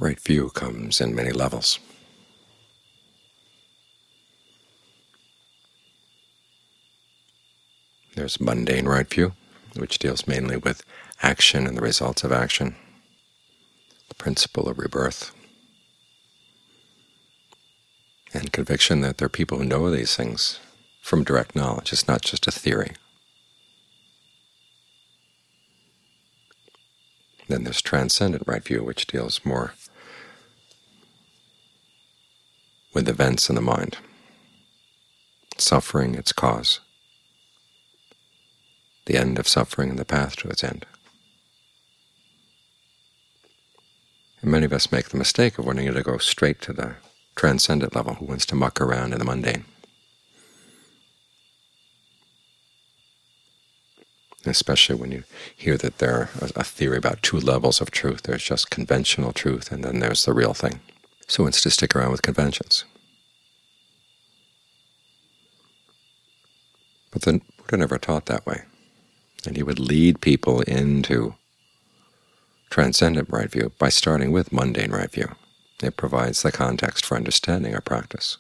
Right view comes in many levels. There's mundane right view, which deals mainly with action and the results of action, the principle of rebirth, and conviction that there are people who know these things from direct knowledge. It's not just a theory. Then there's transcendent right view, which deals more with events in the mind, suffering, its cause, the end of suffering and the path to its end. And many of us make the mistake of wanting to go straight to the transcendent level, who wants to muck around in the mundane. Especially when you hear that there are a theory about two levels of truth. There's just conventional truth, and then there's the real thing. So wants to stick around with conventions. But the Buddha never taught that way. And he would lead people into transcendent right view by starting with mundane right view. It provides the context for understanding our practice,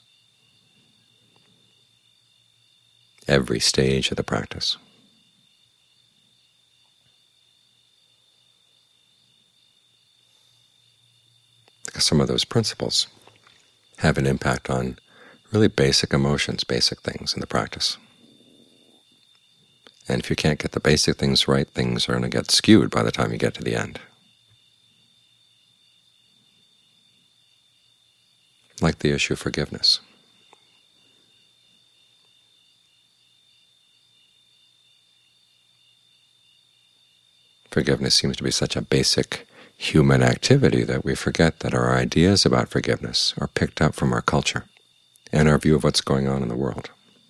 every stage of the practice. Because some of those principles have an impact on really basic emotions, basic things in the practice. And if you can't get the basic things right, things are going to get skewed by the time you get to the end. Like the issue of forgiveness. Forgiveness seems to be such a basic human activity that we forget that our ideas about forgiveness are picked up from our culture and our view of what's going on in the world.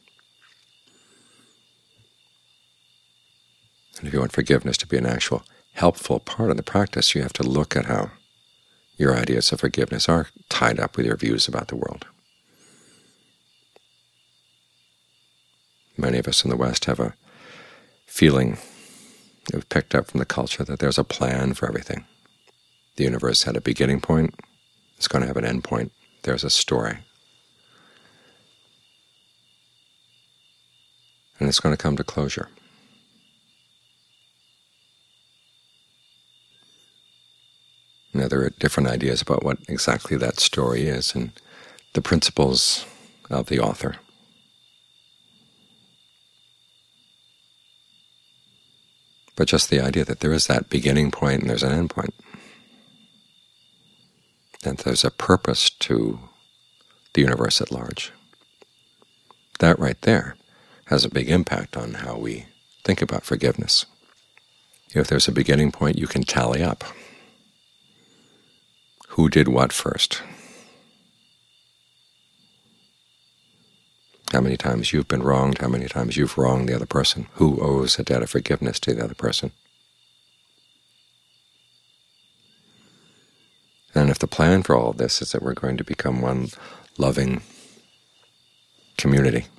And if you want forgiveness to be an actual helpful part of the practice, you have to look at how your ideas of forgiveness are tied up with your views about the world. Many of us in the West have a feeling that we've picked up from the culture that there's a plan for everything. The universe had a beginning point, it's going to have an end point. There's a story. And it's going to come to closure. Now, there are different ideas about what exactly that story is and the principles of the author. But just the idea that there is that beginning point and there's an end point, and there's a purpose to the universe at large, that right there has a big impact on how we think about forgiveness. If there's a beginning point, you can tally up who did what first, how many times you've been wronged, how many times you've wronged the other person, who owes a debt of forgiveness to the other person. And if the plan for all of this is that we're going to become one loving community,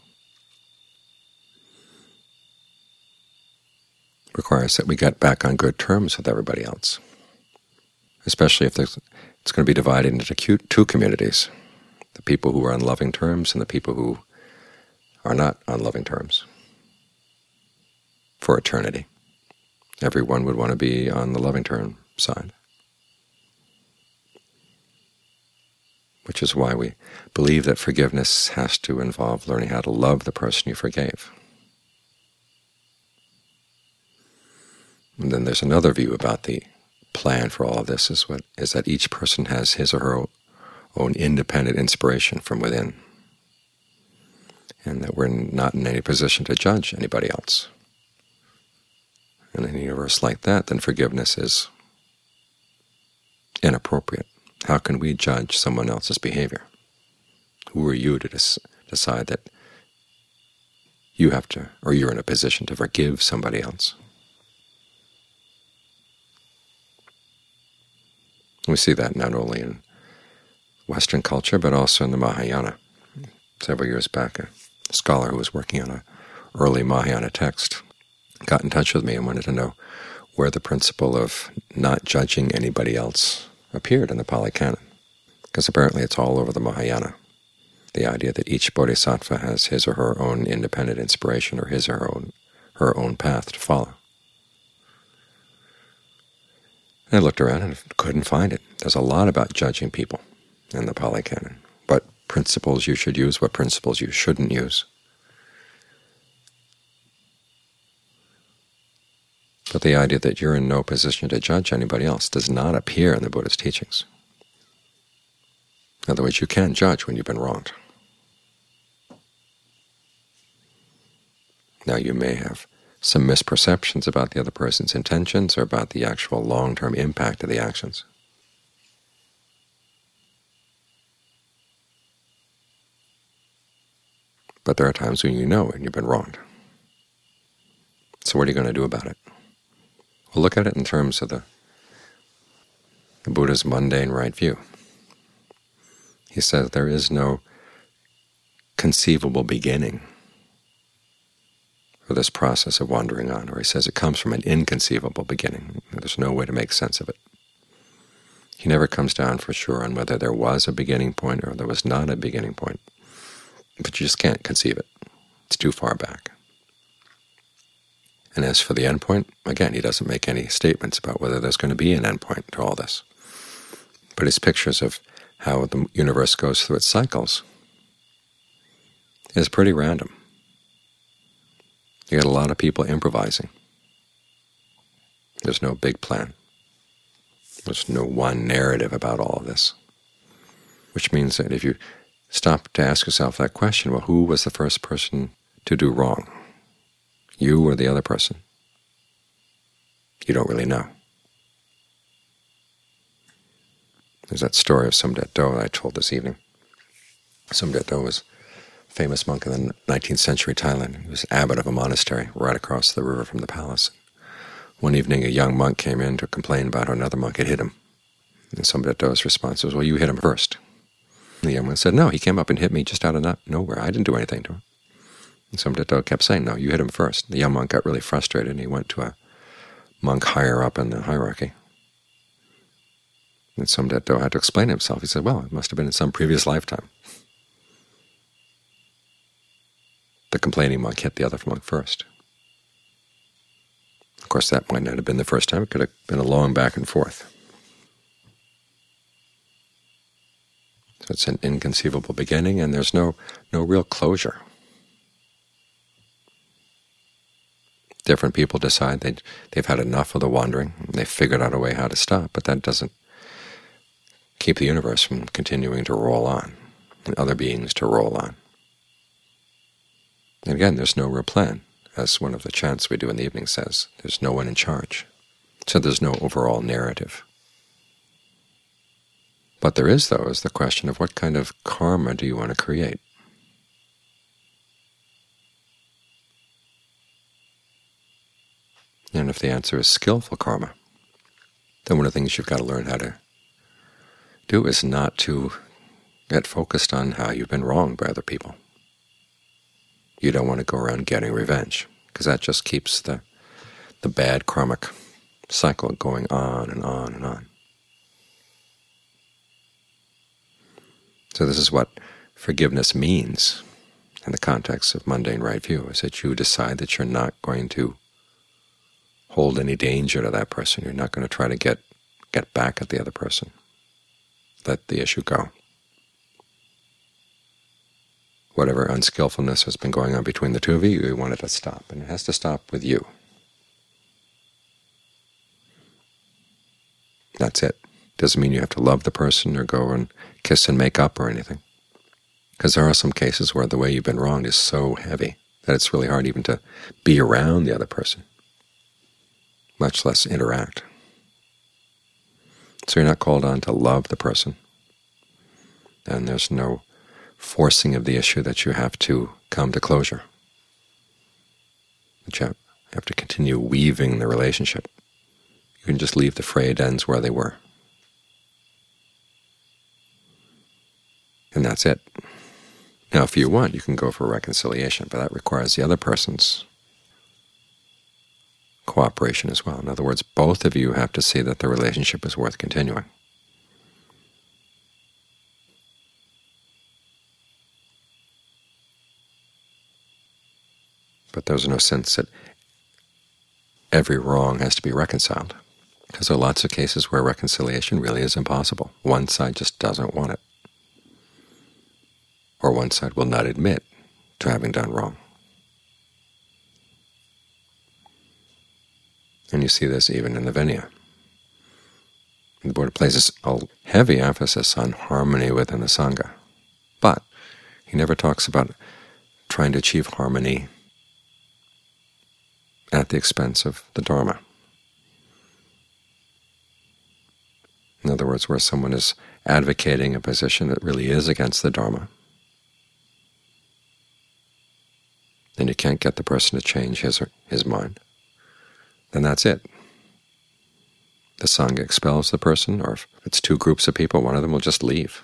requires that we get back on good terms with everybody else, especially if it's going to be divided into two communities, the people who are on loving terms and the people who are not on loving terms for eternity. Everyone would want to be on the loving term side, which is why we believe that forgiveness has to involve learning how to love the person you forgave. And then there's another view about the plan for all of this is that each person has his or her own independent inspiration from within, and that we're not in any position to judge anybody else. And in a universe like that, then forgiveness is inappropriate. How can we judge someone else's behavior? Who are you to decide that you have to, or you're in a position to forgive somebody else? We see that not only in Western culture, but also in the Mahayana. Several years back, a scholar who was working on an early Mahayana text got in touch with me and wanted to know where the principle of not judging anybody else appeared in the Pali Canon, because apparently it's all over the Mahayana, the idea that each bodhisattva has his or her own independent inspiration or his or her own path to follow. And I looked around and couldn't find it. There's a lot about judging people in the Pali Canon, what principles you should use, what principles you shouldn't use. But the idea that you're in no position to judge anybody else does not appear in the Buddha's teachings. In other words, you can judge when you've been wronged. Now, you may have some misperceptions about the other person's intentions or about the actual long-term impact of the actions. But there are times when you know when you've been wronged. So what are you going to do about it? Well, look at it in terms of the Buddha's mundane right view. He says there is no conceivable beginning for this process of wandering on, or he says it comes from an inconceivable beginning. There's no way to make sense of it. He never comes down for sure on whether there was a beginning point or there was not a beginning point, but you just can't conceive it. It's too far back. And as for the end point, again, he doesn't make any statements about whether there's going to be an end point to all this. But his pictures of how the universe goes through its cycles is pretty random. You get a lot of people improvising. There's no big plan. There's no one narrative about all of this, which means that if you stop to ask yourself that question, well, who was the first person to do wrong? You or the other person? You don't really know. There's that story of Somdet Do that I told this evening. Somdet Do was a famous monk in the 19th century Thailand. He was abbot of a monastery right across the river from the palace. One evening a young monk came in to complain about how another monk had hit him. And Somdet Do's response was, well, you hit him first. And the young man said, no, he came up and hit me just out of nowhere. I didn't do anything to him. And Somdet Do kept saying, no, you hit him first. The young monk got really frustrated, and he went to a monk higher up in the hierarchy. And Somdet Do had to explain himself. He said, well, it must have been in some previous lifetime. The complaining monk hit the other monk first. Of course, that might not have been the first time. It could have been a long back and forth. So it's an inconceivable beginning, and there's no real closure. Different people decide they've had enough of the wandering, and they've figured out a way how to stop, but that doesn't keep the universe from continuing to roll on, and other beings to roll on. And again, there's no real plan. As one of the chants we do in the evening says, there's no one in charge. So there's no overall narrative. What there is, though, is the question of what kind of karma do you want to create? And if the answer is skillful karma, then one of the things you've got to learn how to do is not to get focused on how you've been wronged by other people. You don't want to go around getting revenge, because that just keeps the bad karmic cycle going on and on and on. So this is what forgiveness means in the context of mundane right view, is that you decide that you're not going to hold any danger to that person. You're not going to try to get back at the other person. Let the issue go. Whatever unskillfulness has been going on between the two of you, you want it to stop, and it has to stop with you. That's it. Doesn't mean you have to love the person or go and kiss and make up or anything, because there are some cases where the way you've been wronged is so heavy that it's really hard even to be around the other person, much less interact. So you're not called on to love the person, and there's no forcing of the issue that you have to come to closure. But you have to continue weaving the relationship. You can just leave the frayed ends where they were. And that's it. Now, if you want, you can go for reconciliation, but that requires the other person's cooperation as well. In other words, both of you have to see that the relationship is worth continuing. but there's no sense that every wrong has to be reconciled, because there are lots of cases where reconciliation really is impossible. One side just doesn't want it, or one side will not admit to having done wrong. And you see this even in the Vinaya. The Buddha places a heavy emphasis on harmony within the Sangha, but he never talks about trying to achieve harmony at the expense of the Dharma. In other words, where someone is advocating a position that really is against the Dharma, and you can't get the person to change his mind, then that's it. The Sangha expels the person, or if it's two groups of people, one of them will just leave.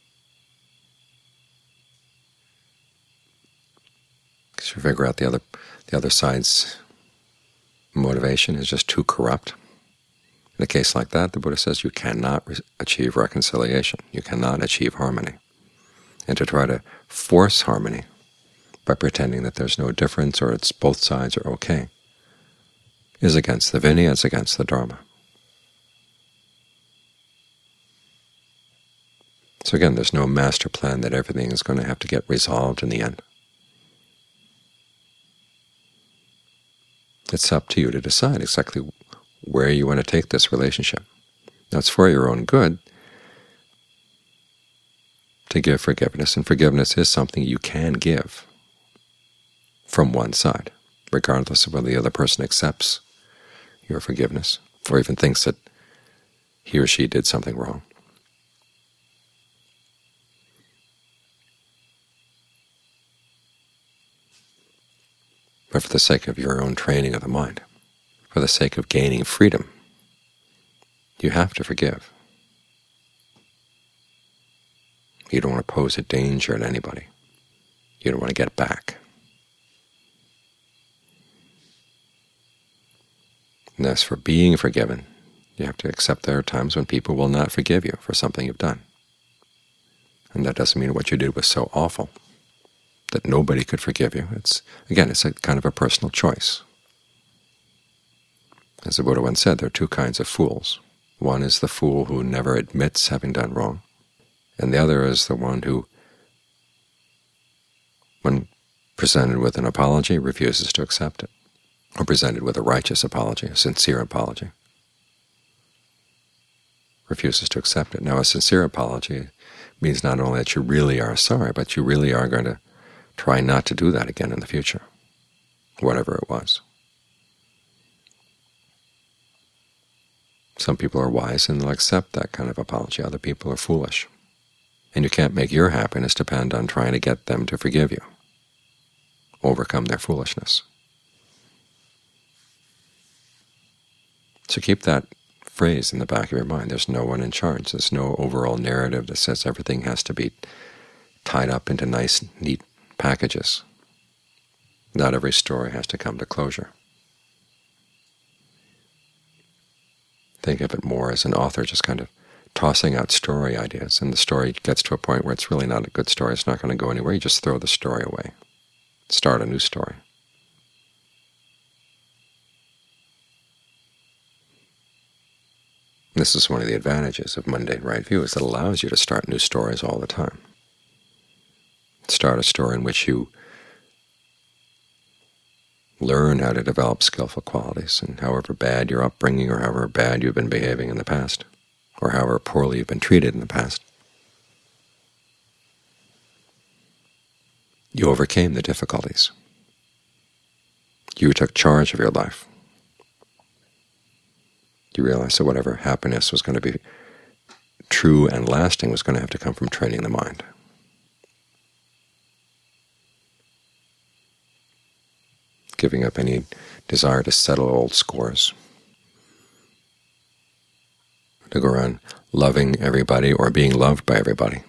Because you figure out the other side's motivation is just too corrupt. In a case like that, the Buddha says you cannot achieve reconciliation. You cannot achieve harmony. And to try to force harmony by pretending that there's no difference or it's both sides are okay is against the Vinaya, it's against the Dharma. So again, there's no master plan that everything is going to have to get resolved in the end. It's up to you to decide exactly where you want to take this relationship. Now, it's for your own good to give forgiveness, and forgiveness is something you can give from one side, regardless of whether the other person accepts your forgiveness or even thinks that he or she did something wrong. But for the sake of your own training of the mind, for the sake of gaining freedom, you have to forgive. You don't want to pose a danger to anybody. You don't want to get back. And as for being forgiven, you have to accept there are times when people will not forgive you for something you've done. And that doesn't mean what you did was so awful that nobody could forgive you. Again, it's a kind of a personal choice. As the Buddha once said, there are two kinds of fools. One is the fool who never admits having done wrong, and the other is the one who, when presented with an apology, refuses to accept it, or presented with a righteous apology, a sincere apology, refuses to accept it. Now, a sincere apology means not only that you really are sorry, but you really are going to try not to do that again in the future, whatever it was. Some people are wise and they'll accept that kind of apology. Other people are foolish. And you can't make your happiness depend on trying to get them to forgive you, overcome their foolishness. So keep that phrase in the back of your mind. There's no one in charge. There's no overall narrative that says everything has to be tied up into nice, neat packages. Not every story has to come to closure. Think of it more as an author just kind of tossing out story ideas, and the story gets to a point where it's really not a good story. It's not going to go anywhere. You just throw the story away. Start a new story. This is one of the advantages of mundane right view, is that it allows you to start new stories all the time. Start a story in which you learn how to develop skillful qualities, and however bad your upbringing or however bad you've been behaving in the past, or however poorly you've been treated in the past, you overcame the difficulties. You took charge of your life. You realized that whatever happiness was going to be true and lasting was going to have to come from training the mind. Giving up any desire to settle old scores, to go around loving everybody or being loved by everybody.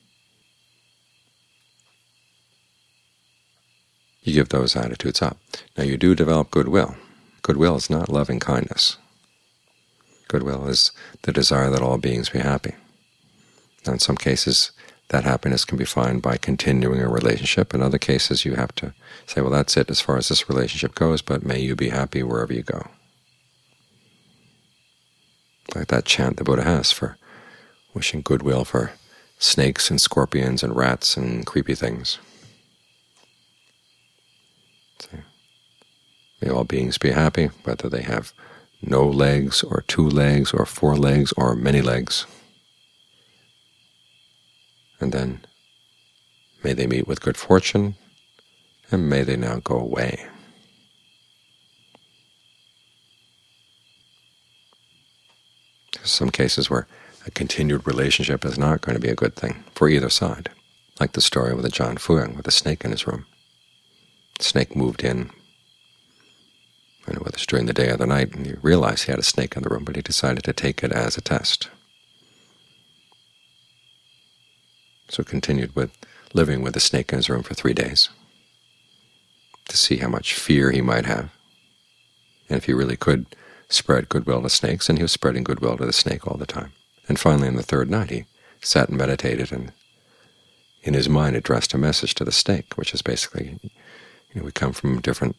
You give those attitudes up. Now you do develop goodwill. Goodwill is not loving kindness. Goodwill is the desire that all beings be happy. Now in some cases that happiness can be found by continuing a relationship. In other cases, you have to say, well, that's it as far as this relationship goes, but may you be happy wherever you go. Like that chant the Buddha has for wishing goodwill for snakes and scorpions and rats and creepy things. So, may all beings be happy, whether they have no legs or 2 legs or 4 legs or many legs. And then may they meet with good fortune, and may they now go away. There's some cases where a continued relationship is not going to be a good thing for either side, like the story with the John Fuyang with a snake in his room. The snake moved in, whether it's during the day or the night, and he realized he had a snake in the room, but he decided to take it as a test. So continued with living with the snake in his room for 3 days to see how much fear he might have, and if he really could spread goodwill to snakes, and he was spreading goodwill to the snake all the time. And finally, on the 3rd night, he sat and meditated, and in his mind addressed a message to the snake, which is basically, we come from different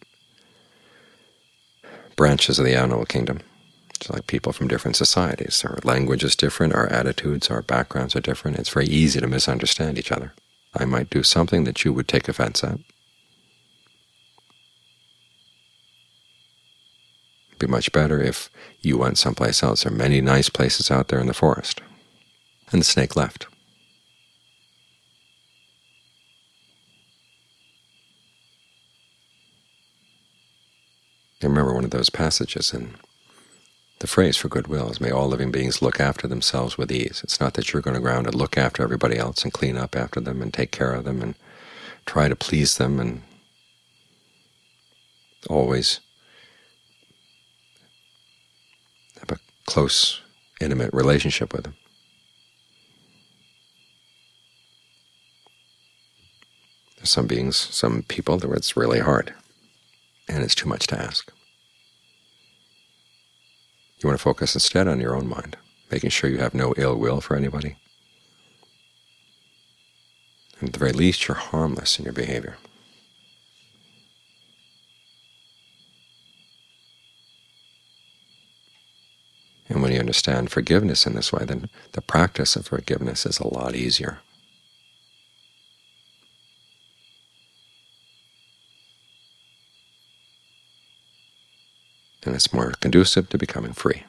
branches of the animal kingdom. It's like people from different societies. Our language is different, our attitudes, our backgrounds are different. It's very easy to misunderstand each other. I might do something that you would take offense at. It'd be much better if you went someplace else. There are many nice places out there in the forest. And the snake left. I remember one of those passages in the phrase for goodwill is, may all living beings look after themselves with ease. It's not that you're going to go around and look after everybody else and clean up after them and take care of them and try to please them and always have a close, intimate relationship with them. There's some beings, some people, where it's really hard, and it's too much to ask. You want to focus instead on your own mind, making sure you have no ill will for anybody. And at the very least, you're harmless in your behavior. And when you understand forgiveness in this way, then the practice of forgiveness is a lot easier. And it's more conducive to becoming free.